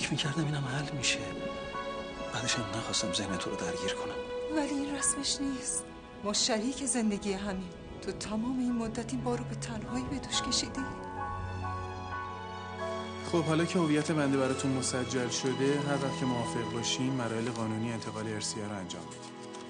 فکر میکردم اینم حل میشه. بعدش هم نخواستم ذهن تو رو درگیر کنم. ولی این رسمش نیست. ما شریک زندگی همین. تو تمام این مدت این بارو به تنهایی به دوش کشیدی. خب حالا که هویت بنده براتون مسجل شده، هر وقت که موافق باشین مراحل قانونی انتقال ارثیه رو انجام بدید.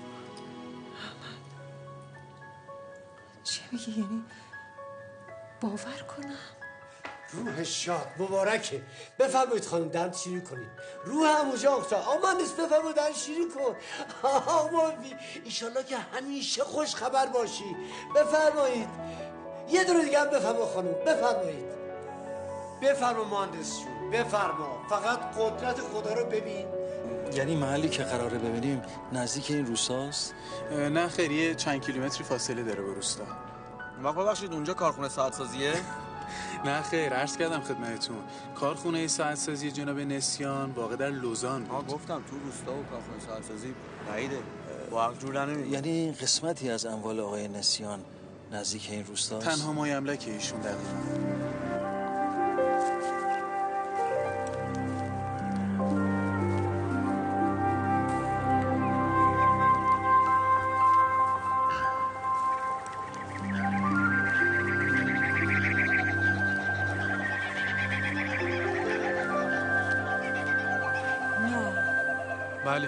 چی میگی؟ یعنی باور کنم؟ روح شاد مبارکه. بفرمایید خانم درد شیرین کنید. روح اموجا اختار آمان نیست. بفرمایید درد شیرین کن. آمان بی ایشالله که همیشه خوش خبر باشی. بفرمایید یه دونه دیگه هم بفرما خانم. بفرمایید. بفرما مهندس جون بفرما. فقط قدرت خدا رو ببین. یعنی محلی که قراره ببینیم نزدیک این روستاست؟ نه خیریه، چند کیلومتری فاصله داره با روستا. ببخشید اونجا کارخونه ساعت‌سازیه؟ نه خیر، عرض کردم خدمتتون کارخونه ساعت‌سازی جناب نسیان واقع در لوزان بود. گفتم تو روستا و کارخونه ساعت‌سازی بعیده. با عقل جور نمیاد. یعنی این قسمتی از اموال آقای نسیان نزدیک این روستاست؟ تنها مایملک ایشون دقیقاً. بله.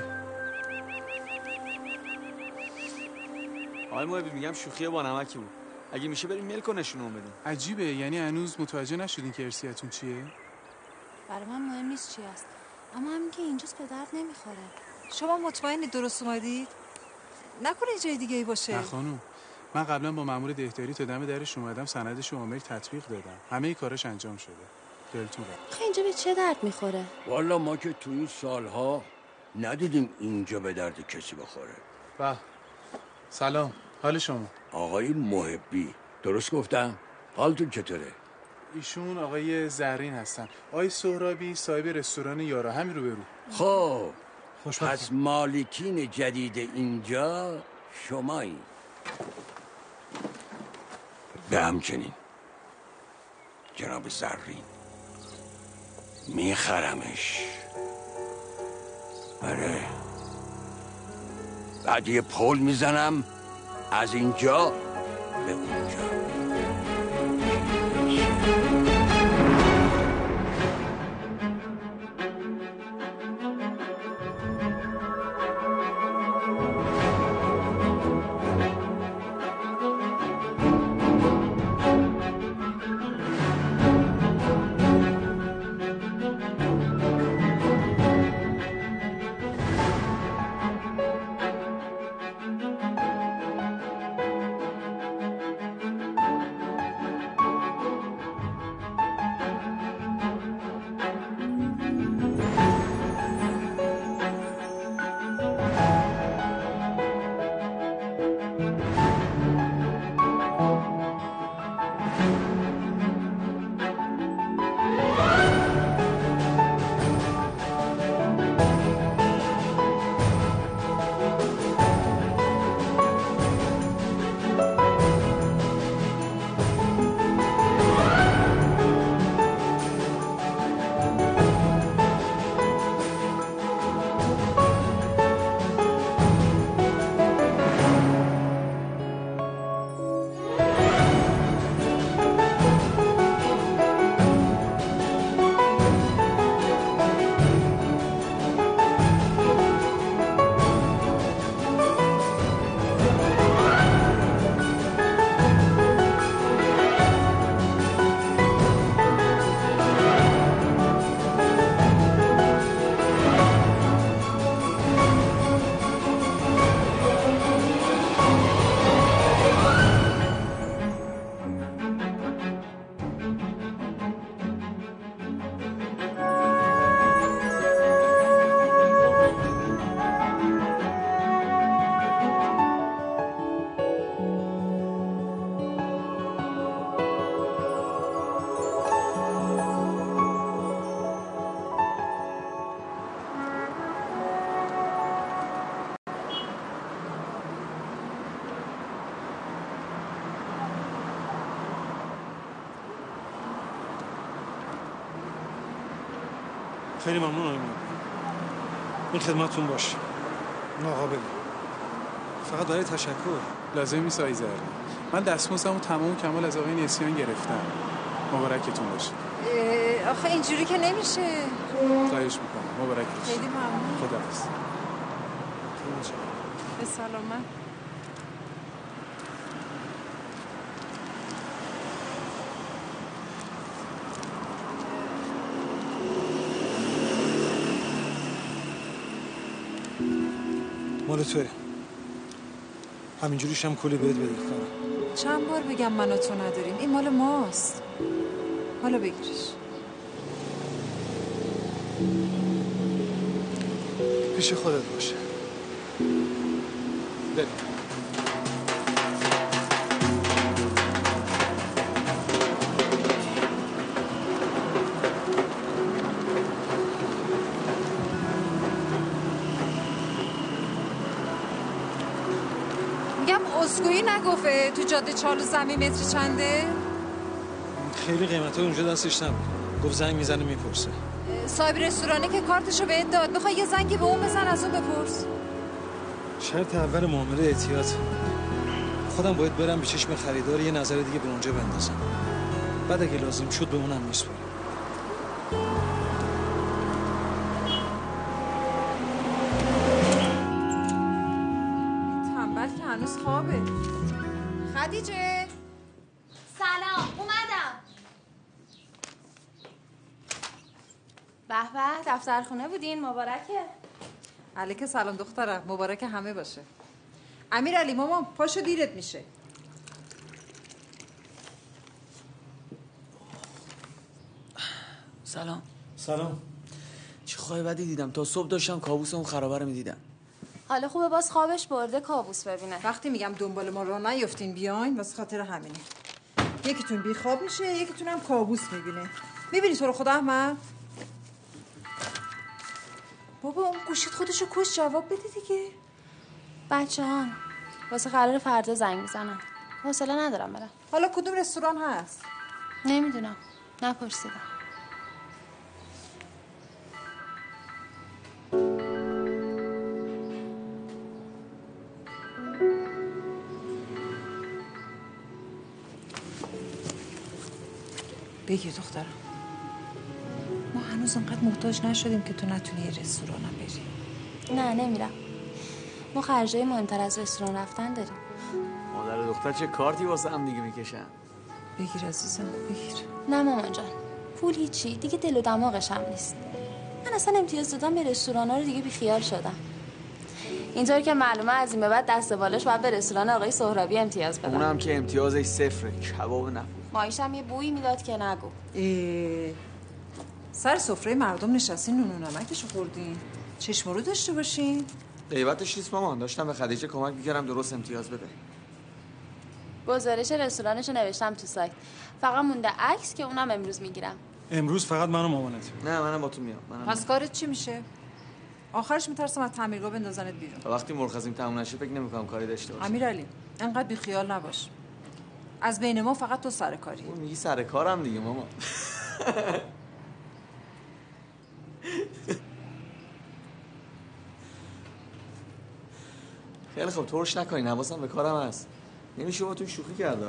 آقای محبی میگم شوخی با نمکی بود. اگه میشه بریم ملک و نشونم بدیم. عجیبه، یعنی هنوز متوجه نشدین که ارثیتون چیه؟ برای من مهم نیست چی است، اما همین که اینجاست به درد نمیخوره. شما مطمئنید درست اومدید؟ نکنه یه جای دیگه ای باشه. نه خانم، من قبلا با مأمور دهداری تا دم درش اومدم، سندش رو عامل تطبیق دادم، همه کاراش انجام شده. دلتون بخیر. آخه اینجا به چه درد میخوره؟ والا ما که تو این سالها ندیدیم اینجا به درد کسی بخوره. سلام، حال شما؟ آقای محبی، درست گفتم؟ حالتون چطوره؟ ایشون آقای زرین هستن. آقای سهرابی صاحب رستوران یارا، همین رو برو. خب خوشبخت. پس مالکین جدید اینجا شمایی. به همچنین جناب زرین میخرمش. آره، بعد یه پل میزنم از اینجا به اونجا. خیلی ممنون آقای معاون. این خدمتتون باشه. ناقابلی. فقط برای تشکر. لازم نیست آقای زهرا. من دستمزدمو تمام کمال از آقای نسیان گرفتم. مبارکتون باشه. آخه اینجوری که نمیشه. خواهش میکنم. مبارک باشه. خیلی ممنون. خداحافظ. به سلامت. مال توه. همینجوریش هم کلی بهت بدهکارم. چند بار بگم من و تو نداریم؟ این مال ماست. حالا بگیرش. پیش خودت باشه. بریم. میگم اسکویی نگفته تو جاده چالو زمین متر چنده؟ خیلی قیمتا اونجا دستش نبود. گفت زنگ میزنه میپرسه. صاحب رستورانی که کارتشو بهت داد، میخوای یه زنگی به اون بزن از اون بپرس. شرط اول معامله احتیاط. خودم باید برم به چشم خریدار یه نظر دیگه به اونجا بندازم. بعد اگه لازم شد به اونم میسپارم. تنبل که هنوز خوابه. خدیجه سلام، اومدم. به به، دفترخونه بودین، مبارکه. علیک سلام دخترم، مبارک همه باشه. امیرعلی مامان پاشو دیرت میشه. سلام. سلام. چه خواه بدی دیدم، تا صبح داشتم کابوس اون خرابه رو میدیدم. حالا خوبه باز خوابش برده کابوس ببینه. وقتی میگم دنبال ما راه نیفتین بیاین واسه خاطر همینه. یکیتون بی خواب میشه، یکیتون هم کابوس میبینه. میبینی تو رو خدا احمد؟ بابا اون گوشیت خودشو کش، جواب بده دیگه. بچه‌ها واسه قرار فردا زنگ میزنم. حوصله ندارم برم. حالا کدوم رستوران هست؟ نمیدونم، نپرسیدم. بگیر دخترم. ما هنوز انقدر محتاج نشدیم که تو نتونی یه رستوران هم بری. نه نمیرم. ما خرجای مهمتر از رستوران رفتن داریم. مادر و دختر چه کارتی واسه هم دیگه میکشن. بگیر عزیزم بگیر. نه مامان جان، پول هیچی، دیگه دل و دماغش هم نیست. من اصلا امتیاز دادم به رستورانا رو دیگه بیخیال شدم. اینطور که معلومه از این به بعد دست بالش باید به رستوران آقای سهرابی امتیاز بدم. اونم که امتیازش صفره، کباب نفو. مایشم یه بویی میداد که نگو. سر سفره مردم نشستین نون و نمکشو خوردین. چشم رو داشته باشین. غیبتش نیست مامان، داشتم به خدیجه کمک میکردم درست امتیاز بده. گزارش رستورانشو نوشتم تو سایت. فقط مونده عکس که اونم امروز میگیرم. امروز فقط من و مامانت. نه منم با تو میام. پس کارت چی میشه؟ آخرش میترسم از تعمیرگاه بندازنت بیرون. تا وقتی مرخصیم تموم نشه فکر نمی‌کنم کاری داشته باشم. امیرعلی انقدر بیخیال نباش. از بین ما فقط تو سر کاری. اون میگی سر کارم دیگه مامان. خیلی خب ترش نکنین، حواسم به کارم هست. نمیشه با تو شوخی کرده.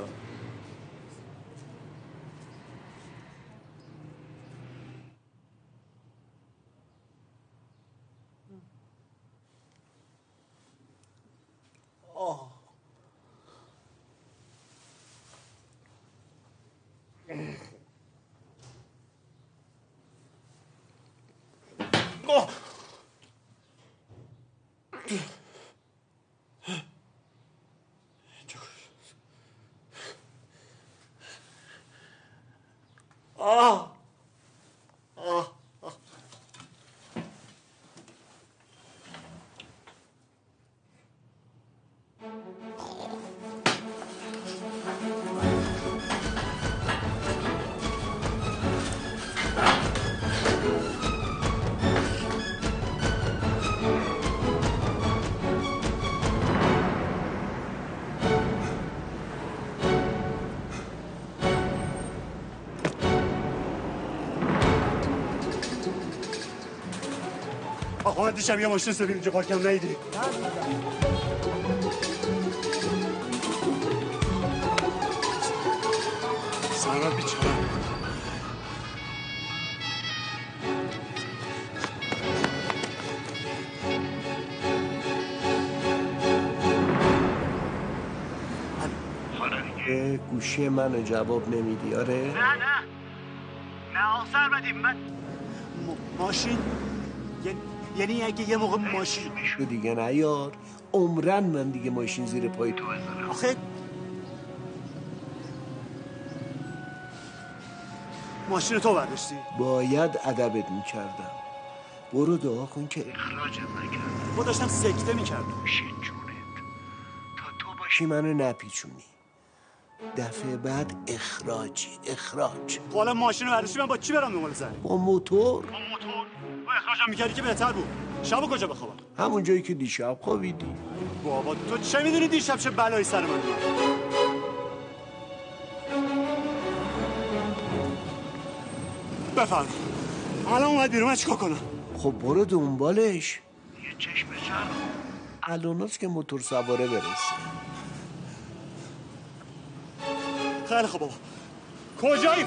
آقا من دیشب یه ماشین سفید اینجا پارک کردم ندیدی؟ سرمت بیچاره. گوشی منو جواب نمیدی آره؟ نه آقا سرمدی من ماشین یعنی اگه یه موقع ماشین تو دیگه نیار عمرن من دیگه ماشین زیر پای تو بذارم. آخه ماشین تو برداشتی؟ باید ادبت میکردم. برو دعا کن که اخراجت نکردم. با داشتم سکته میکردم. بشین جونت تا تو باشی منو نپیچونی. دفعه بعد اخراج. حالا ماشین رو برداشتی من با چی برم دنبال زنی؟ با موتور. با اخراجم میکردی که بهتر بود. شبو کجا بخوابم؟ همون جایی که دیشب خوابیدی. بابا تو چه میدونی دیشب چه بلایی سر من اومد؟ بفرم الان اومد بیرون من چیکار کنم؟ خب برو دنبالش. یه چشم بچرخ الاناست که موتور سواره برسه. خیلی خوب بابا کجایی؟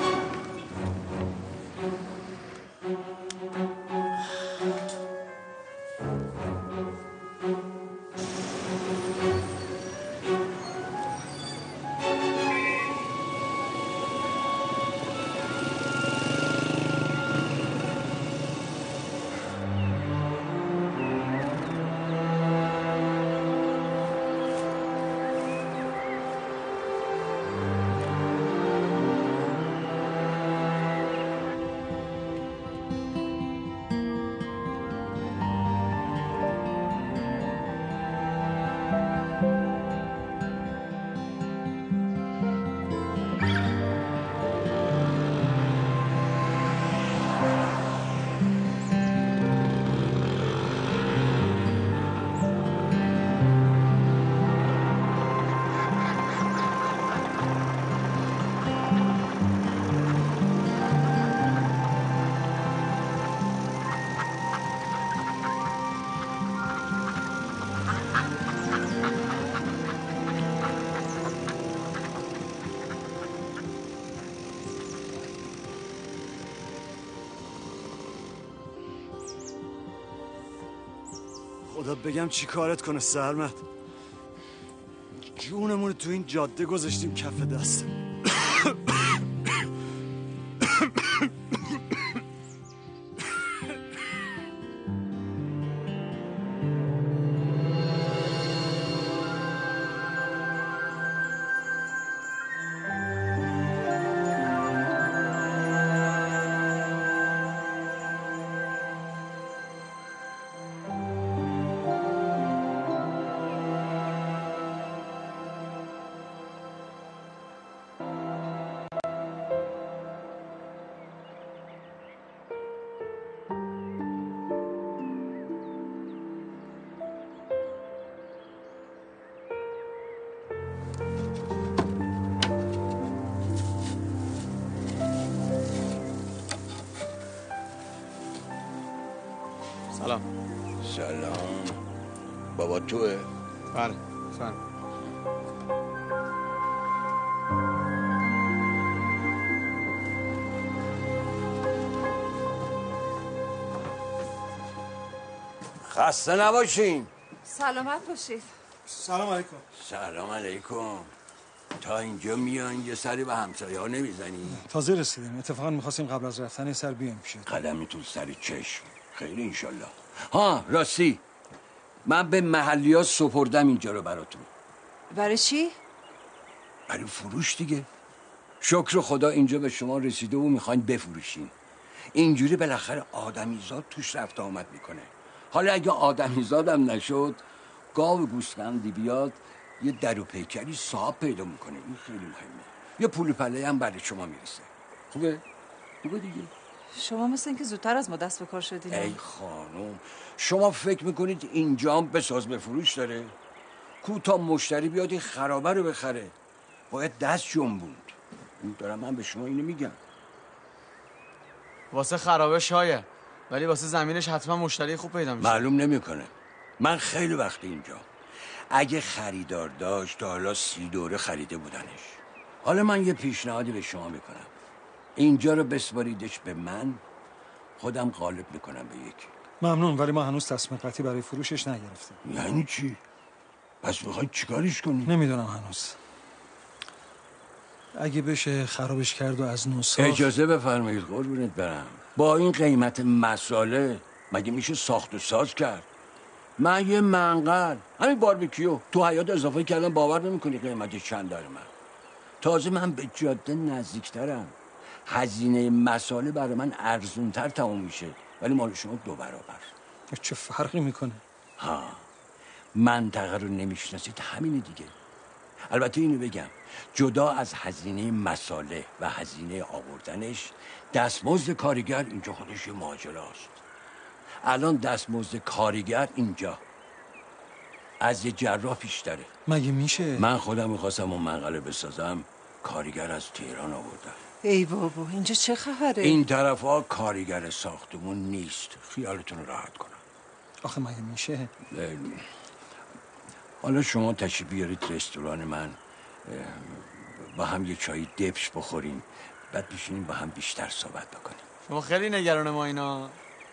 خدا بگم چی کارت کنه سرمت. جونمون تو این جاده گذاشتیم کف دست. سلام بابا توه؟ بله سلام. خسته نباشین. سلامت باشید. سلام علیکم. سلام علیکم. تا اینجا میان یه سری به همسایه ها نمیزنی؟ تازه رسیدیم. اتفاقا میخواستیم قبل از رفتن یه سر بیایم پیشت. قدمی تو سر چشم. خیلی انشالله. ها راستی من به محلی ها سپردم اینجا رو براتون. برای چی؟ برای فروش دیگه. شکر خدا اینجا به شما رسیده و میخواین بفروشین. اینجوری بالاخره آدمیزاد توش رفت آمد میکنه. حالا اگه آدمیزادم نشد گاو گوسفندی بیاد یه در و پیکری صاحب پیدا میکنه. این خیلی مهمه. یه پول پله هم برای شما میرسه. خوبه دیگه. شما مثل اینکه زودتر از ما دست به کار شدین. ای خانم شما فکر میکنید اینجا هم بساز به فروش داره؟ کو تا مشتری بیاد این خرابه رو بخره باید دست جنبوند. دارم من به شما اینو میگم. واسه خرابه شایه ولی واسه زمینش حتما مشتری خوب پیدا میشه. معلوم نمیکنه. من خیلی وقت اینجا. اگه خریدار داشت تا حالا 30 دوره خریده بودنش. حالا من یه پیشنهادی به شما میکنم. اینجا رو بسپاریدش به من، خودم غالب میکنم به یکی. ممنون، ولی ما هنوز تصمیم قطعی برای فروشش نگرفتیم. یعنی چی؟ پس میخواید چیکارش کنی؟ نمیدونم هنوز. اگه بشه خرابش کرد و از نو ساخت. اجازه بفرمایید قربونت برم. با این قیمت مساله مگه میشه ساخت و ساز کرد؟ من یه منقل همین باربیکیو تو حیاط اضافه کردم، باور نمیکنی قیمتش چند داره. من تازه من به جاده نزدیکترم، هزینه مساله برای من ارزونتر تموم میشه، ولی مال شما 2 برابر. چه فرقی میکنه؟ ها، منطقه رو نمیشناسید، همینه دیگه. البته اینو بگم، جدا از هزینه مساله و هزینه آوردنش، دستمزد کارگر اینجا خودش یه ماجراست. الان دستمزد کارگر اینجا از یه جراح بیشتره. مگه میشه؟ من خودم میخواستم اون منقله بسازم، کارگر از تهران آوردم. ای بابا اینجا چه خبره؟ این طرف ها کارگر ساختمون نیست، خیالتون رو راحت کنم. آخه مگه میشه؟ حالا شما تشریف بیارید رستوران من، با هم یه چای دبش بخوریم، بعد بشینیم با هم بیشتر صحبت بکنیم. شما خیلی نگران ما اینا.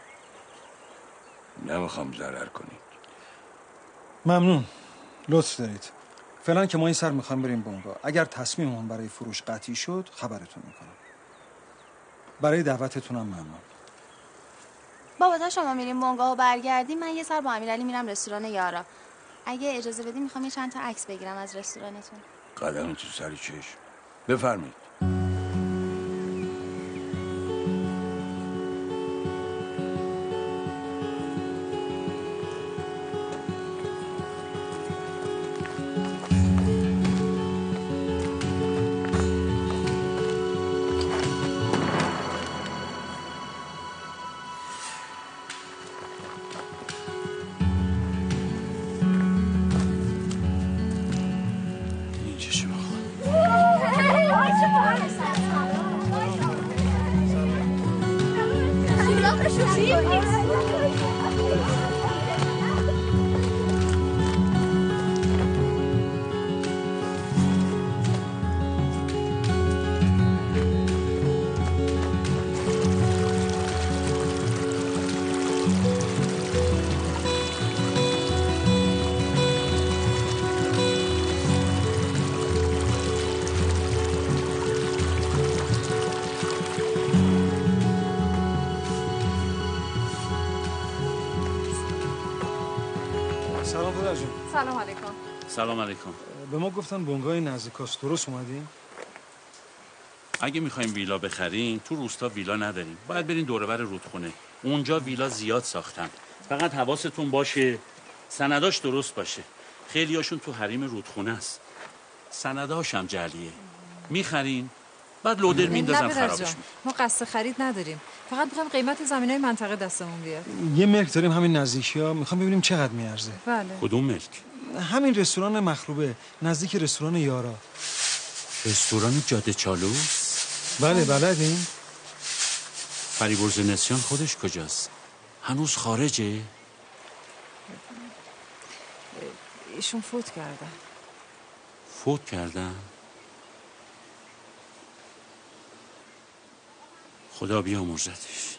نمیخوام ضرر کنید. ممنون، لطف دارید. فعلا که ما این سر میخوام بریم بونگا. اگر تصمیممون برای فروش قطعی شد خبرتون میکنم. برای دعوتتونم ممنون. بابا تا شما میریم بونگا و برگردیم، من یه سر با امیرعلی میرم رستوران یارا. اگه اجازه بدیم میخوام یه چند تا عکس بگیرم از رستورانتون. قدم تو سر چشم. بفرمایید. سلام علیکم. سلام علیکم. به ما گفتن بونگای نزدیکاست، درست اومدین؟ اگه میخوایم ویلا بخرین تو روستا ویلا نداریم، باید برین دور و بر رودخونه. اونجا ویلا زیاد ساختن. فقط حواستون باشه سنداش درست باشه. خیلی هاشون تو حریم رودخونه است. سنداش هم جعلیه. میخرین بعد لودر میندازن خرابش میکنن. ما قصد خرید نداریم، فقط میخوایم قیمت زمینای منطقه دستمون بیاد. یه ملک داریم همین نزدیکی‌ها، میخوام ببینیم چقدر میارزه. بله. کدوم ملک؟ همین رستوران مخروبه نزدیک رستوران یارا. رستوران جاده چالو؟ بله بلدین. فریبرز نسیان خودش کجاست؟ هنوز خارجه؟ ایشون فوت کردن. فوت کردن؟ خدا بیامرزتش.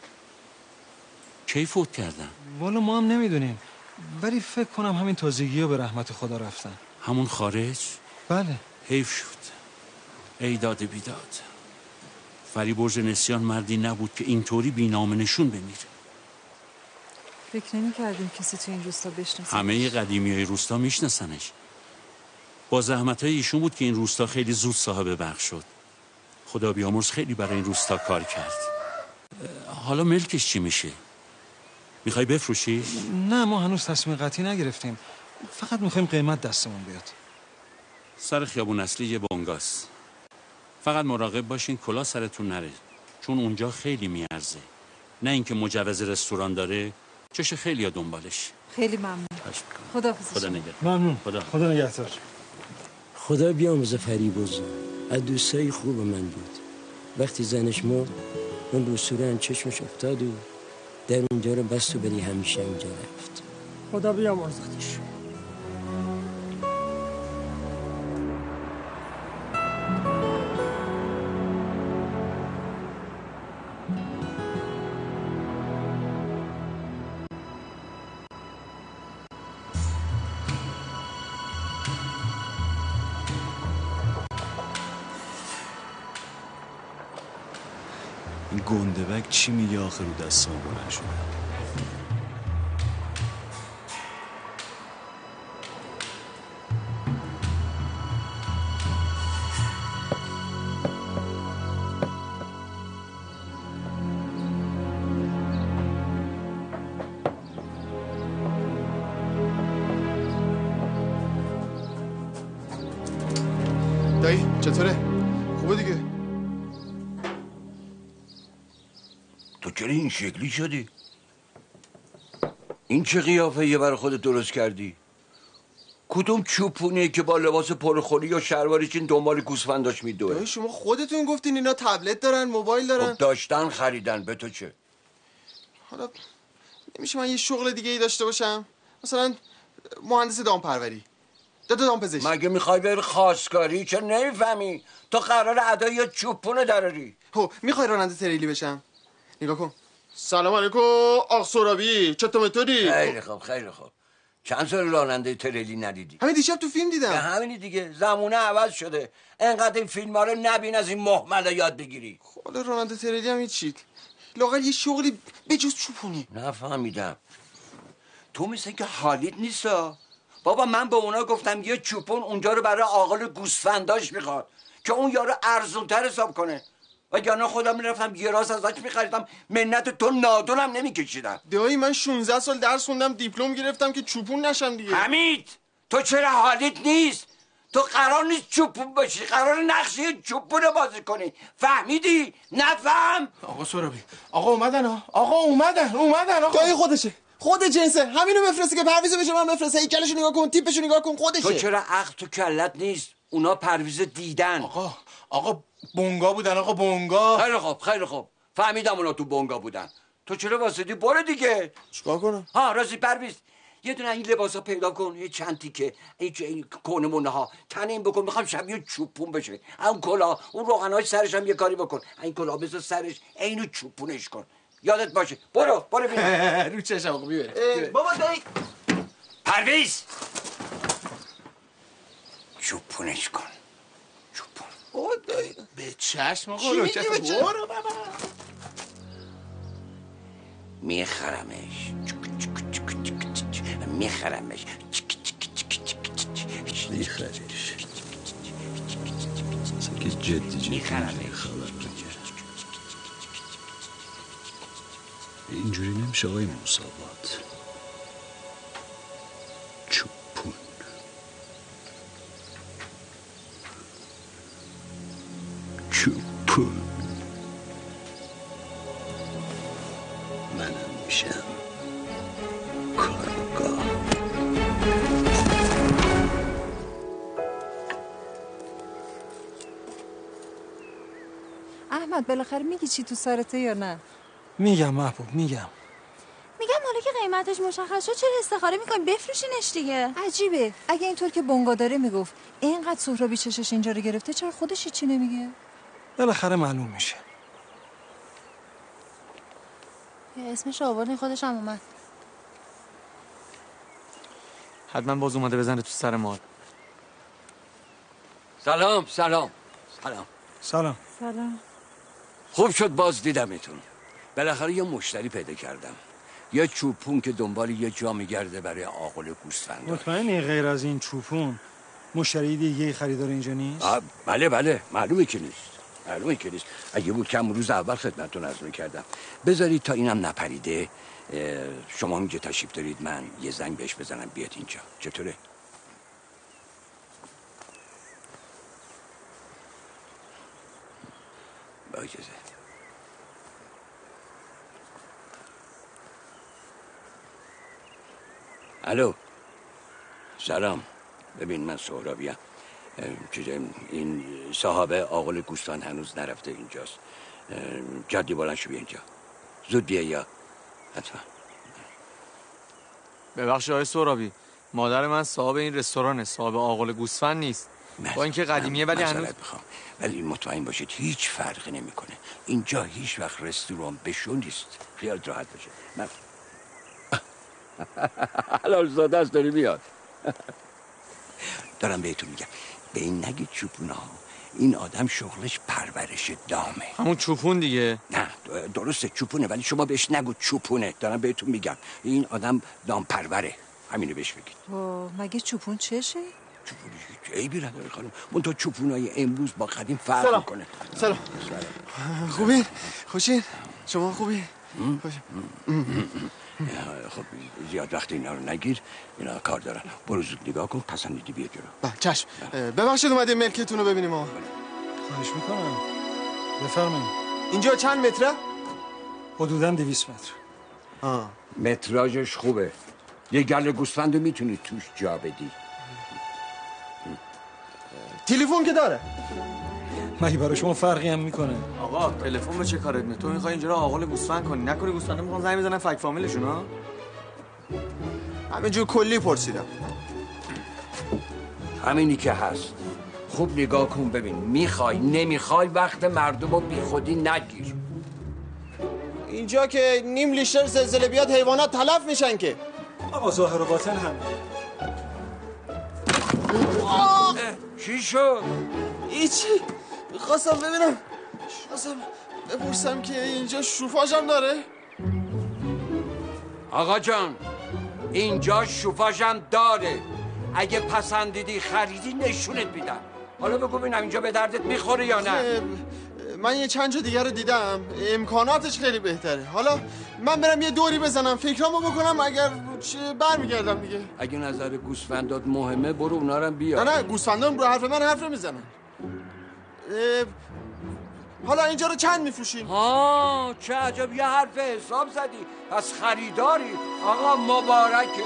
کی فوت کردن؟ والا ما هم نمیدونیم، ولی فکر کنم همین تازگی‌ها به رحمت خدا رفتن. همون خارج؟ بله. حیف شد. ای داد بیداد. فریبرز نسیان مردی نبود که اینطوری بی‌نام نشون بمیره. فکر نمی‌کردیم کسی تو این روستا بشناسه. همه قدیمیای روستا میشناسنش. با زحمت‌های ایشون بود که این روستا خیلی زود صاحب برق شد. خدا بیامرز خیلی برای این روستا کار کرد. حالا ملکش چی میشه؟ میخوای بفروشی؟ نه ما هنوز تصمیم قطعی نگرفتیم، فقط میخوایم قیمت دستمون بیاد. سر خیابون اصلی یه بونگاست. فقط مراقب باشین کلا سرتون نره، چون اونجا خیلی میارزه. نه اینکه مجوز رستوران داره چش خیلیا دنبالش. خیلی ممنون. خداحافظ. خدا نگهدار. ممنون. خدا نگهدار. خدا بیامرزه فریبرز، از دوستای خوب من بود. وقتی زنش مرد اون رستوران چشمش افتاد و در اونجا رو بست و بری همیشه اونجا رفت. خدا بیامرزتش. این گنده‌بک چی میگه آخر رو دستام بلند شده؟ دایی چطوره؟ خوبه دیگه؟ تو چرا این شکلی شدی؟ این چه قیافه یه برای خودت درست کردی؟ کدوم چوپونیه که با لباس پرخوری یا شلواری چین دنبال گوسفنداش میدوه؟ دایی شما خودتون گفتین اینا تبلت دارن، موبایل دارن. خب داشتن خریدن، به تو چه؟ حالا نمیشه من یه شغل دیگه ای داشته باشم؟ مثلا مهندس دامپروری، دامپزشک. مگه میخوای بری خواستگاری؟ چه نمیفهمی؟ تو قرار ادای یه چوپونه دراری. هو میخوای راننده تریلی بشم؟ نگاه کن. سلام علیکم آق سرابی، چطوری؟ خیلی خوب خیلی خوب. چند سال راننده تریلی ندیدی؟ همین دیشب تو فیلم دیدم. همینی دیگه، زمونه عوض شده. انقدر این فیلم ها رو نبین از این مهملا یاد بگیری. حالا راننده تریلی هم هیچی. لااقل یه شغلی به جز چوپونی. نفهمیدم. تو مثل که حالیت نیستا. بابا من به اونا گفتم یه چوپون اونجا رو برای آقل گوسفنداش میخواد که اون یارو ارزونتر حساب کنه. وگرنه خودم میرفتم یه راست ازش میخریدم، منت تو نادونم نمیکشیدم. دایی من 16 سال درس خوندم، دیپلم گرفتم که چوپون نشم دیگه. حمید تو چرا حالیت نیست؟ تو قرار نیست چوپون باشی، قرار نقشی چوپون رو بازی کنی. فهمیدی؟ نفهم؟ آقا سرابی آقا اومدن ها، آقا اومدن آقا. دایی خودشه، خود جنسه، همینو بفرسته که پرویزو بشه من بفرسته. هیکلشو نگاه کن، تیپشو نگاه کن، خودشه. تو چرا عقل تو کلت نیست؟ اونا پرویز دیدن. آقا بونگا بودن، آقا بونگا. خیلی خوب فهمیدم اونا تو بونگا بودن. تو چرا واسدی؟ برو دیگه. چیکار کنم؟ راستی پرویز یه دونه این لباسا پیدا کن، یه چند تیکه این کونمونه ها تن این بکن، میخوام شبیه چوپون بشه. اون کلا اون روغنای سرش هم یه کاری بکن، این کلا بذار سرش اینو چوپونش کن. یادت باشه. برو ببین. رو چشم آقا میبره. بابا دایی پرویز چوپونش کن. چوپون. بابا دایی به چشم آقا. چی میگی به چشم؟ برو بابا. میخرمش. میخرمش. میخریش که جدی خبر اینجوری نمیشه آقای مصابات. چوپون منم میشم کارگاه. احمد بالاخره میگی چی تو سرته یا نه؟ میگم محبوب میگم حالا که قیمتش مشخص شد چرا استخاره میکنیم؟ بفروشینش دیگه. عجیبه، اگه اینطور که بونگا داره میگفت اینقدر سهرابی چشش اینجا رو گرفته، چرا خودش چی نمیگه؟ بالاخره معلوم میشه. اسمش آوردین خودش هم اومد. حتما باز اومده بزنه تو سر مال. سلام. خوب شد باز دیدمتون. بالاخره یه مشتری پیدا کردم. یه چوپون که دنبال یه جا میگرده برای آقل گوسفند. مطمئنی غیر از این چوپون مشتری دیگه خریدار اینجا نیست؟ بله معلومه که نیست. اگه بود کم روز اول خدمتتون عرض میکردم. بذارید تا اینم نپریده شما اینجا تشریف دارید، من یه زنگ بهش بزنم بیاد اینجا. چطوره؟ با اجازه. الو سلام. ببین من سهرابیم. این صاحب آقل گوسفند هنوز نرفته اینجاست. جدی بلند شو بیا اینجا زود بیا. یا حتما. ببخشید آقای سهرابی، مادر من صاحب این رستورانه، صاحب آغل گوسفند نیست. با اینکه قدیمیه ولی هنوز بخوام، ولی مطمئن باشید هیچ فرقی نمیکنه. اینجا هیچ وقت رستوران بشو نیست. خیال راحت باشه. من حلال زاده است داری بیاد. دارم بهتون میگم به این نگید چوپونا. این آدم شغلش پرورش دامه. همون چوپون دیگه. نه درسته چوپونه، ولی شما بهش نگو چوپونه. دارم بهتون میگم این آدم دام پروره. همینو بهش بگید. مگه چوپون چشه؟ چوپونی هیچ عیبی نداره خانم. اون تو چوپونای امروز با قدیم فرق میکنه. سلام. خوبی؟ خوشین؟ شما خوبی؟ خب زیاد وقت اینا رو نگیر، اینا کار دارن. برو زود نگاه کن، پسندیدی بیا جلو. بله چشم. ببخشید اومدیم ملکتون رو ببینیم آقا. خواهش میکنم. بفرمایید. اینجا چند متره؟ حدوداً 200 متر. متراژش خوبه. یه گله گوسفند رو میتونی توش جا بدی. تلفن که داره. مگه برای شما فرقی هم میکنه؟ آقا تلفن به چه کارت میاد؟ تو میخوای اینجا رو آغل گوسفند کنی؟ نکنی گوسفندا میخوان زنگ بزنن فک فامیلشون ها؟ همینجور کلی پرسیدم. همینی که هست. خوب نگاه کن ببین، میخوای نمیخوای وقت مردم رو بی خودی نگیر. اینجا که نیم لیشتر زلزله بیاد حیوانات تلف میشن که. آقا ظاهر و باطن هم. چی شد؟ ایچی خواستم ببینم، خواستم بپرسم که اینجا شوفاژ هم داره؟ آقا جان اینجا شوفاژ هم داره. اگه پسندیدی خریدی نشونت میدم. حالا بگو ببینم اینجا به دردت میخوره یا نه؟ من یه چند جا دیگر رو دیدم، امکاناتش خیلی بهتره. حالا من برم یه دوری بزنم فکرامو بکنم، اگر برمیگردم دیگه. اگه نظر گوسفندات مهمه برو اونا رو بیار. نه گوسفندان رو حرف من حرف نمیزنن. حالا اینجا رو چند میفروشیم؟ چه عجب یه حرف حساب زدی. پس خریداری. آقا مبارکه.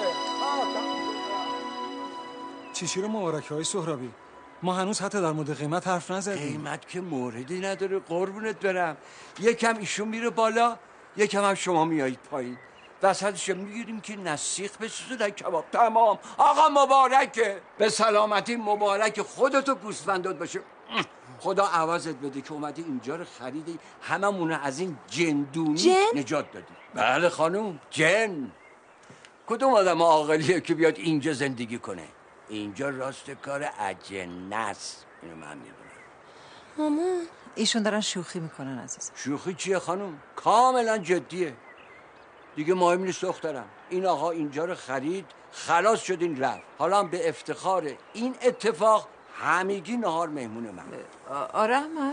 چی رو مبارکه های سهرابی؟ ما هنوز حتی در مورد قیمت حرف نزدیم. قیمت که موردی نداره قربونت برم. یکم ایشون میره بالا، یکم هم شما میایید پایین. وسطش میگیریم که نسیخ بسوزه کباب. تمام. آقا مبارکه. به سلامتی. مبارک خودتو گوسفندات باشه. خدا عوضت بده که اومدی اینجا رو خریدی، هممونو از این جندونی نجات دادی. بله خانوم، جن. کدوم آدم عاقلیه که بیاد اینجا زندگی کنه؟ اینجا راست کار اجنه است. اینو من میدونم. مامان ایشون دارن شوخی میکنن عزیزم. شوخی چیه خانوم؟ کاملا جدیه. دیگه مهم نیست دخترم. این آقا اینجا رو خرید، خلاص شدین رفت. حالا هم به افتخار این اتفاق همگی نهار مهمون من. آره احمد.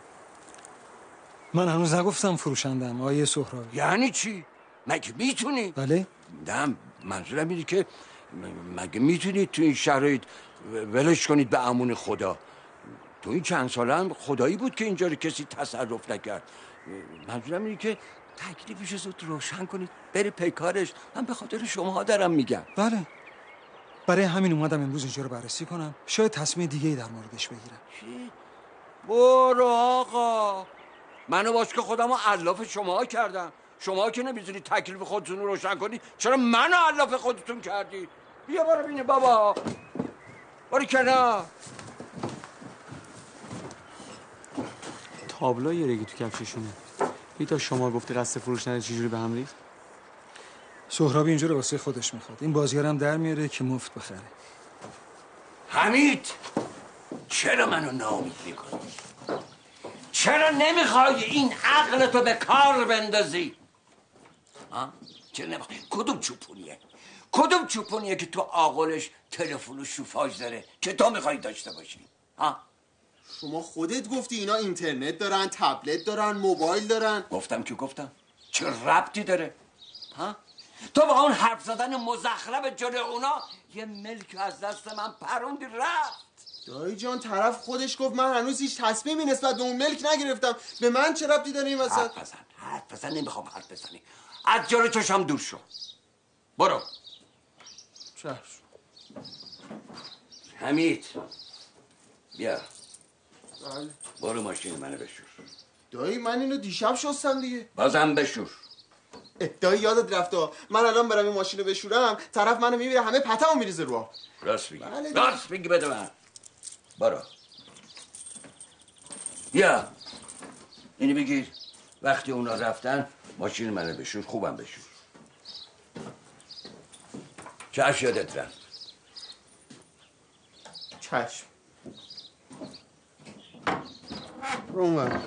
من هنوز نگفتم فروشندم آیه سهرابی. یعنی چی؟ مگه میتونی؟ بله. نه منظورم اینه که مگه میتونید تو این شرایط ولش کنید به امون خدا؟ تو این چند ساله هم خدایی بود که اینجا رو کسی تصرف نکرد. منظورم اینه که تکلیفش زود روشن کنید بره پیکارش. من به خاطر شما دارم میگم. بله. برای همین اومدم امروز اینجا رو بررسی کنم، شاید تصمیم دیگه‌ای در موردش بگیرم. چی؟ برو آقا. منو باش که خودمو علاف شما کردم. شما که نمیتونید تکلیف خودتون رو روشن کنید، چرا منو علاف خودتون کردی؟ بیا برو بینه بابا. برو کنار. تابلو یه رگی تو کفششونه. بی تا شما گفتی قصد فروش نده چجوری به هم ریخت؟ سهرابی اینجا رو واسه خودش میخواد. این بازیگرم در میاره که مفت بخره. حمید چرا منو ناامید میکنی؟ چرا نمیخوای این عقلتو به کار بندازی؟ چرا نمیخوای؟ کدوم چوپونیه؟ کدوم چوپونیه که تو آغلش تلفن و شوفاژ داره که تو میخوای داشته باشی؟ شما خودت گفتی اینا اینترنت دارن، تبلت دارن، موبایل دارن. گفتم که گفتم. چه ربطی داره؟ تو با اون حرف زدن مزخرف جلوی اونا یه ملک از دست من پروندی رفت. دایی جان طرف خودش گفت من هنوز هیچ تصمیمی نسبت به اون ملک نگرفتم. به من چه ربطی داره این وسط؟ حرف بزن نمیخوام حرف بزنی. از جلوی چشم دور شو. برو. چشم. حمید بیا. بله. برو ماشین منو بشور. دایی من اینو دیشب شستم دیگه. بازم بشور. دایی یادت رفته من الان برم این ماشین رو بشورم، طرف منو میبینه همه پتمو میریزه رو آب. راست میگی. راست میگی، بده من. برو. بیا. اینو بگیر. وقتی اونا رفتن ماشین منو بشور، خوبم بشور. چشم یادت رفت. چشم. رومن.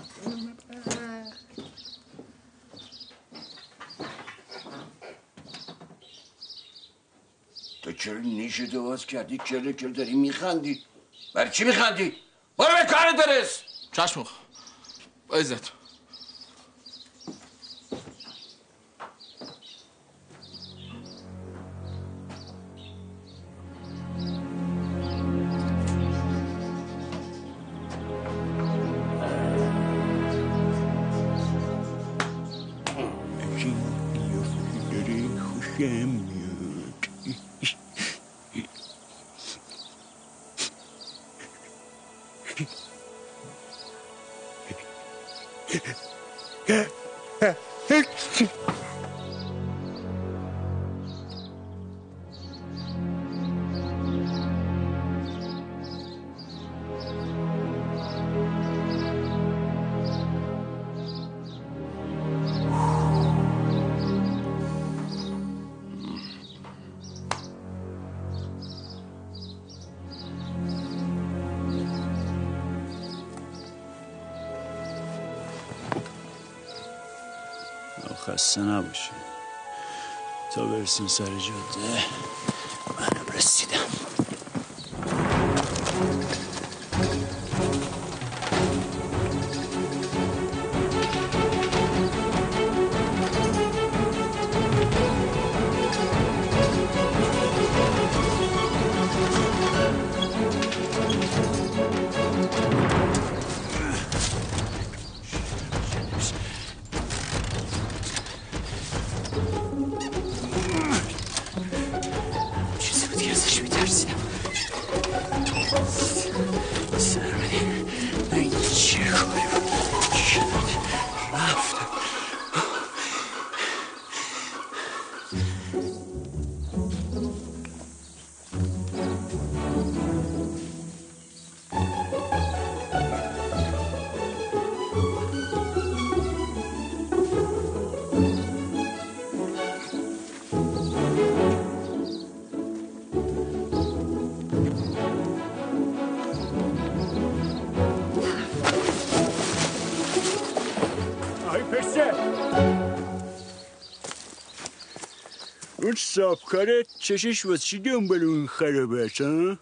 تو چرا نیشتو باز کردی؟ چرا داری میخندی؟ برای چی میخندی؟ برو به کارت برس. چشم با عزت. خسته نباشی. تا برسیم سر جاده منم رسیدم. اون صابکارت چشش واسه چی دنبال اون خرابه است ها؟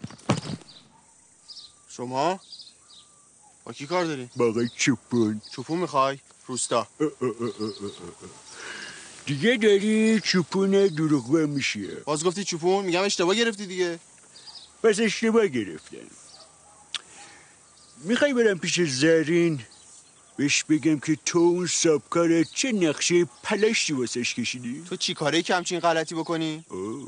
شما؟ با کی کار داری؟ با آقای چوپون. چوپون میخوای؟ روستا. دیگه داری چوپون دروغگو میشی. باز گفتی چوپون؟ میگم اشتباه گرفتی دیگه. پس اشتباه گرفتم. میخوای برم پیش زرین بهش بگم که تو اون صابکارت چه نقشه پلشتی واسش کشیدی؟ تو چی کاره که همچین غلطی بکنی؟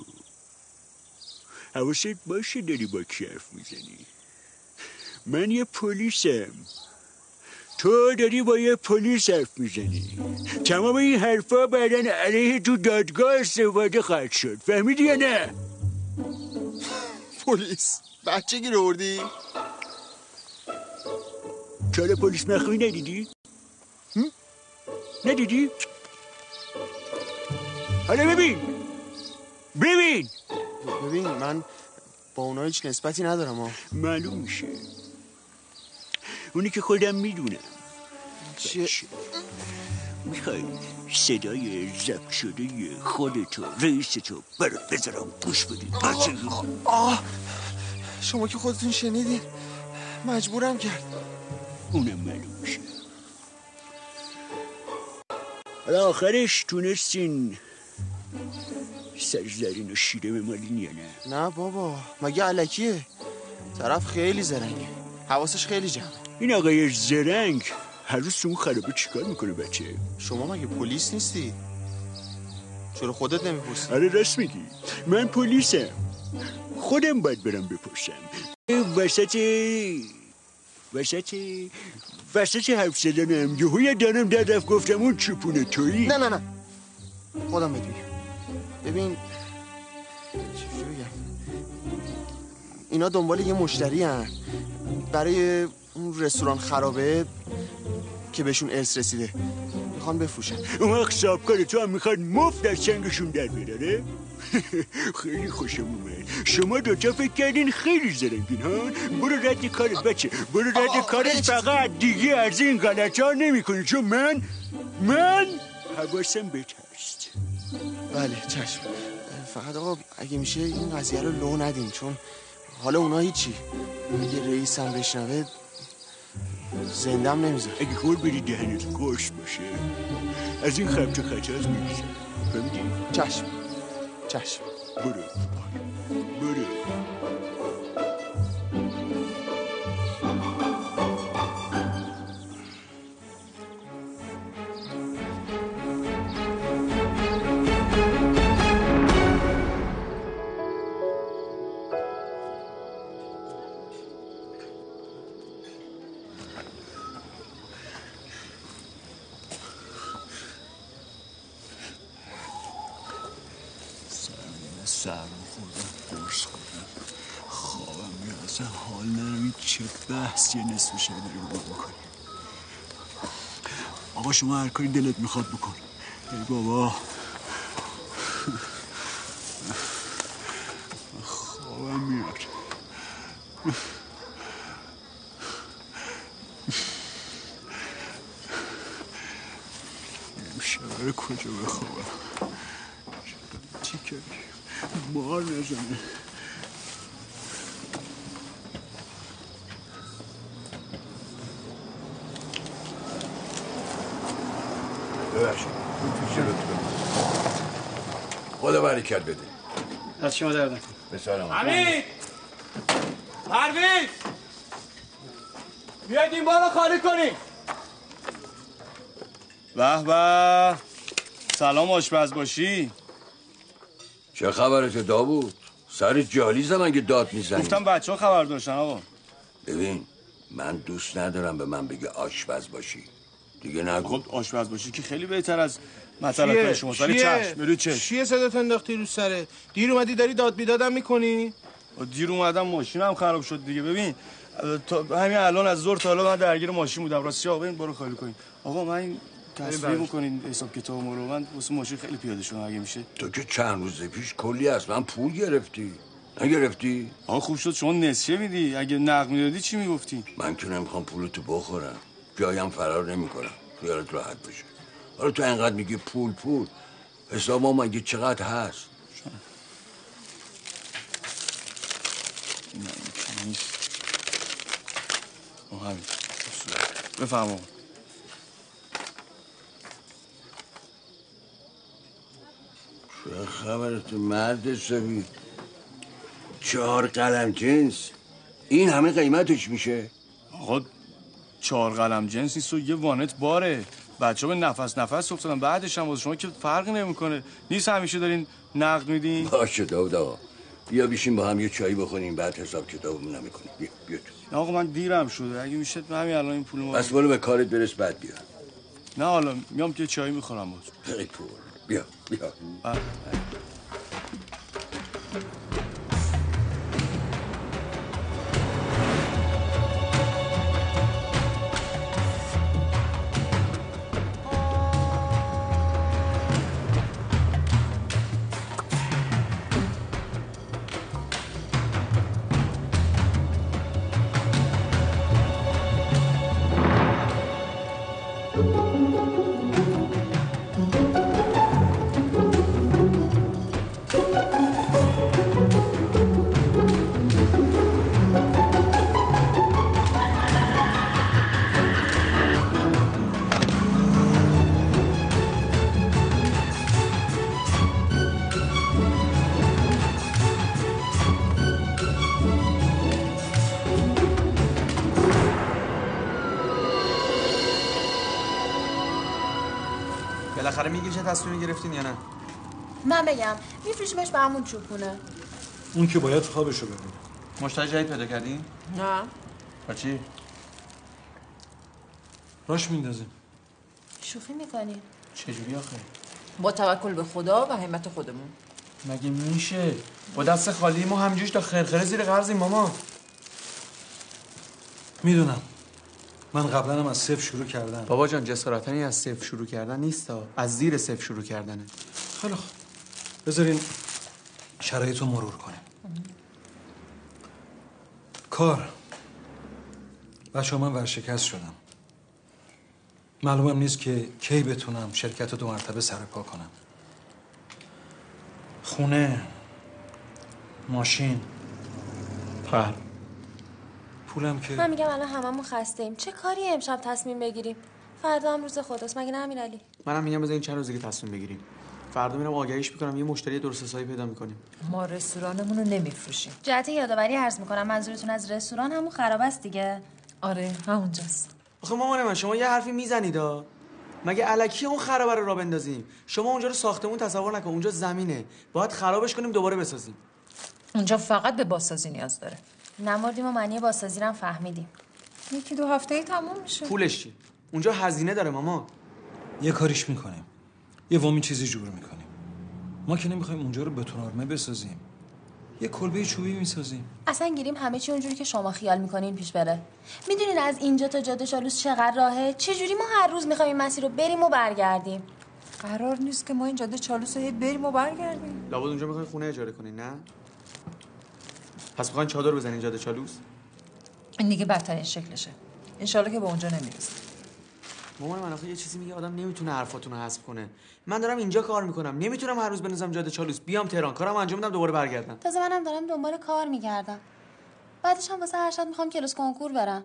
حواست باشه داری با کی حرف میزنی. من یه پلیسم، تو داری با یه پلیس حرف میزنی. تمام این حرفا بعدن علیه تو دادگاه استفاده خواهد شد. فهمیدی یا نه؟ پلیس؟ بچه گیر آوردی؟ چرا پلیس مخفی ندیدی؟ ندیدی؟ حالا ببین من با اونا هیچ نسبتی ندارم. معلوم میشه. اونی که خودم میدونم. چیه؟ میخوای صدای ضبط شده خودتو رئیستو برات بذارم گوش بدید؟ شما که خودتون شنیدین مجبورم کرد. اونم معلوم میشه. حالا آخرش تونستین سرزرین و شیره بمالین یا نه؟ نه بابا، مگه علکیه؟ طرف خیلی زرنگه، حواسش خیلی جمعه. این آقای زرنگ هر روز تو اون خرابه چیکار میکنه بچه؟ شما مگه پلیس نیستی؟ چرا خودت نمیپرسی؟ آره راست میگی، من پلیسم. خودم باید برم بپرسم. وسط حرف زدنم یهو یه دانم در رفت گفتم اون چوپونه تویی؟ نه خودم بهت میگم. ببین چجوری بگم، اینا دنبال یه مشتری هن برای اون رستوران خرابه که بهشون ارث رسیده، میخوان بفروشن. اون وقت صاحبکار تو هم میخواد مفت از چنگشون در بیاره؟ خیلی خوشم اومد. شما دوتا فکر کردین خیلی زرنگین ها؟ برو رد کارت بچه، برو رد کارت، فقط دیگه از این غلط ها نمی کنی، چون من حواسم بهت هست. بله چشم. فقط آقا اگه میشه این قضیه رو لو ندین، چون حالا اونا هیچی. اگه رئیس هم بشنوه زندم نمیذاره. اگه خور بری دهنت گوش باشه از این خبت خطاز میریزم. فهمیدی؟ چشم. برو. سرم خوردم، قرص خوردم، خوابم میاد، اصلا حال ندارم. چه بحث یه نصف شب داری رو میکنی. آقا شما هر کاری دلت میخواد بکن. ای بابا خوابم میاد. امشب کجا بخوابم؟ چی کردی؟ مار نزنه. ببخشید خدا برکت بده. از شما دردن کن. به سلام. حمید پرویز بیاید این بار رو خالی کنیم. به به، سلام آشپز باشی. چه خبرت داوود؟ سر جالیزم اگه داد میزنی. گفتم بچه ها خبر داشتن آقا. ببین من دوست ندارم به من بگه آشپز باشی. دیگه نگو. خب آشپز باشی که خیلی بهتر از مطلب شما. ولی چشم برو چشم. چیه صدات انداختی رو سره؟ دیر اومدی داری داد بیدادم میکنی؟ دیر اومدم ماشینم خراب شد دیگه. ببین همین الان از ظهر تا حالا من درگیر ماشین بودم. راستی آقا ببین برو خالی کنین. آقا من تصویر بکنین حساب کتابم رو. من واسه ماشین خیلی پیاده شدم اگه میشه. تو که چند روز پیش کلی از من پول گرفتی. نگرفتی؟ آقا خوب شد شما نسیه میدی. اگه نقد میدادی چی میگفتی؟ من که نمیخوام پولتو بخورم. جایم فرار نمیکنم. خیالت راحت بشه. حالا تو اینقدر میگی پول حساب ما مگه چقدر هست؟ نیست. همین بفهم آقا. چه خبرت مرد سفید؟ 4 قلم جنس این همه قیمتش میشه؟ آقا 4 قلم جنس نیست و یه وانت باره. بچه ها به نفس افتادن. بعدش هم واسه شما که فرقی نمیکنه. نیست همیشه دارین نقد میدین. باشه داود آقا بیا بیشیم با هم یه چایی بخوریم بعد حساب کتابمون نمیکنیم. بیا تو. آقا من دیرم شده. اگه میشه همین الان این پولو بس برو به کارت برس بعد بیا. نه حالا میام که چایی میخورم باز. خیلی پول. بیا بالاخره میگی چه تصمیمی گرفتین یا نه؟ من بگم میفروشیمش به همون چوبونه. اون که باید خوابشو ببینه. مشتری جدید پیدا کردین؟ نه. با چی؟ راش میندازیم. شوخی میکنی؟ چجوری آخه؟ با توکل به خدا و همت خودمون. مگه میشه با دست خالی ما همجوش تا خرخره زیر قرضیم ماما؟ میدونم من قبلا هم از صفر شروع کردم. بابا جان جسارتنی از صفر شروع کردن نیست، از زیر صفر شروع کردنه. خیلی خوب بذارین شرایط رو مرور کنیم. کار بچه من ورشکست شدم. معلومم نیست که کی بتونم شرکت رو 2 مرتبه سرپا کنم. خونه، ماشین، پولم که من میگم الان هممون خسته‌ایم، چه کاری امشب تصمیم بگیریم؟ فردا هم روز خداست، مگه نه امیرعلی؟ منم میگم بذار این چند روز دیگه تصمیم بگیریم. فردا میرم آگهیش میکنم، یه مشتری درست حسابی پیدا میکنیم. ما رستورانمون رو نمیفروشیم. جهت یادآوری عرض میکنم منظورتون از رستوران همون خراب است دیگه؟ آره همونجاست. آخه مامان من شما یه حرفی میزنید مگه الکی اون خرابه رو راه بندازیم؟ شما اونجا رو ساختمون تصور نکن، اونجا زمینه، باید خرابش کنیم دوباره بسازیم. اونجا فقط به بازسازی نیاز داره. نمردیم و معنی بازسازی رو فهمیدیم. 1-2 هفته‌ای تموم میشه. پولش چی؟ اونجا هزینه داره ماما. یه کاریش میکنیم، یه وامی چیزی جور میکنیم. ما که نمیخوایم اونجا رو بتونارمه بسازیم، یه کلبه چوبی میسازیم. اصلا گیریم همه چی اونجوری که شما خیال میکنین پیش بره. میدونین از اینجا تا جاده چالوس چقدر راهه؟ چجوری ما هر روز میخوایم این مسیر رو بریم و برگردیم؟ قرار نیست که ما این جاده چالوس رو بریم و برگردیم. لابد اونجا میخواین خونه اجاره کنین نه؟ پس میخواین چادر بزنین جاده چالوس؟ این دیگه بدترین شکلشه. انشالله که به اونجا نمیرسه. مامان من آخه یه چیزی میگه آدم نمیتونه حرفاتونو حذف کنه. من دارم اینجا کار میکنم، نمیتونم هر روز بنزم جاده چالوس بیام تهران کارم انجام بدم دوباره برگردم. تازه منم دارم دنبال کار میگردم. بعدش هم واسه ارشد میخوام کلاس کنکور برم.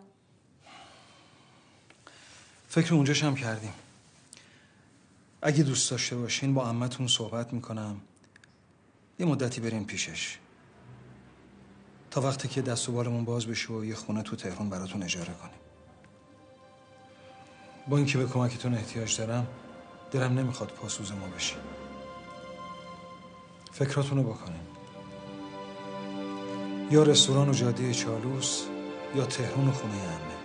فکر اونجاش هم کردیم. اگه دوست داشته باشین با عمتون صحبت میکنم یه مدتی بریم پیشش تا وقتی که دست و بالمون باز بشه و یه خونه تو تهران براتون اجاره کنیم. با اینکه به کمکتون احتیاج دارم دلم نمیخواد پاسوز ما بشی. فکراتونو بکنین. یا رستوران و جاده چالوس یا تهران و خونه عمه.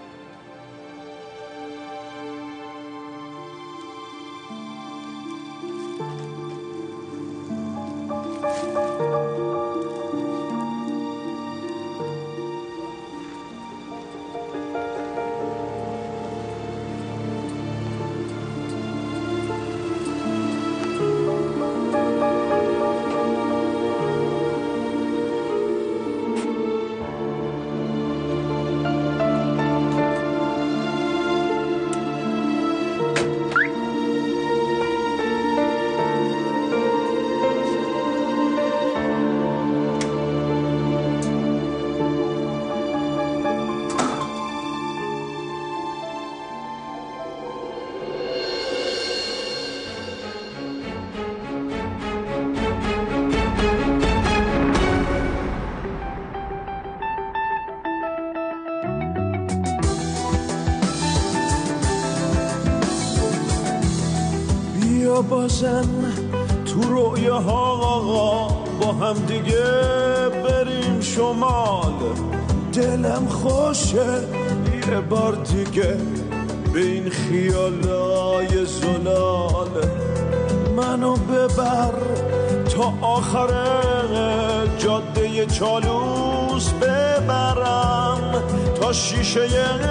بازم تو رویاها با هم دیگه بریم شمال. دلم خوشه یه بار دیگه به این خیالای زلال. منو ببر تا آخر جاده چالوس ببرم، تا شیشه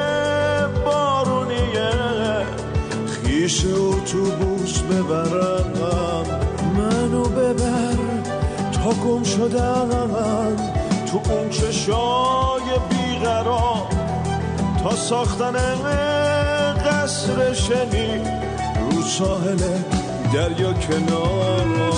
بارونیه خیش اتوبوس ببرم. منو ببر تا گم شدم تو اون چشای بیقرار، تا ساختن قصر شنی رو ساحل دریا کنار.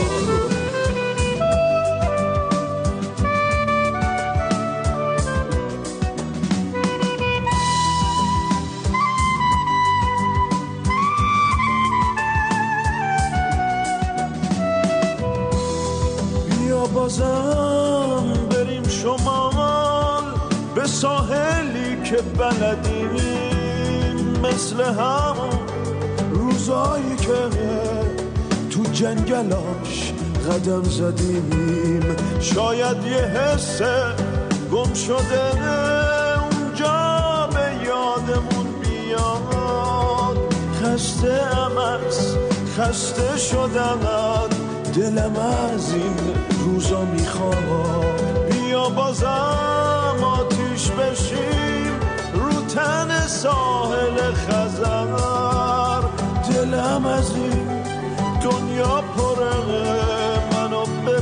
بازم بریم شمال به ساحلی که بلدیم، مثل همون روزایی که تو جنگلاش قدم زدیم. شاید یه حس گم شده اونجا به یادمون بیاد. خسته ام از خسته شدم دلم از این روزا میخواد بیا بازم آتیش بشیم رو تن ساحل خزر دلم از این دنیا پره منو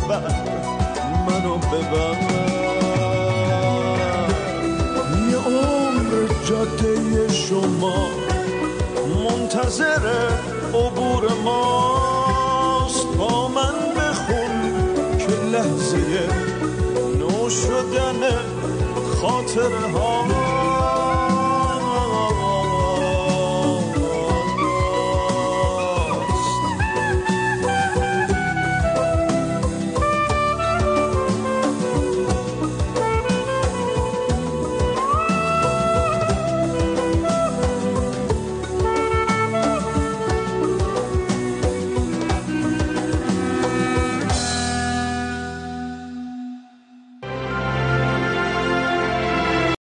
ببر یه عمر جاده شما منتظر عبور ماست با من بخون که لحظه نو شدن خاطره ها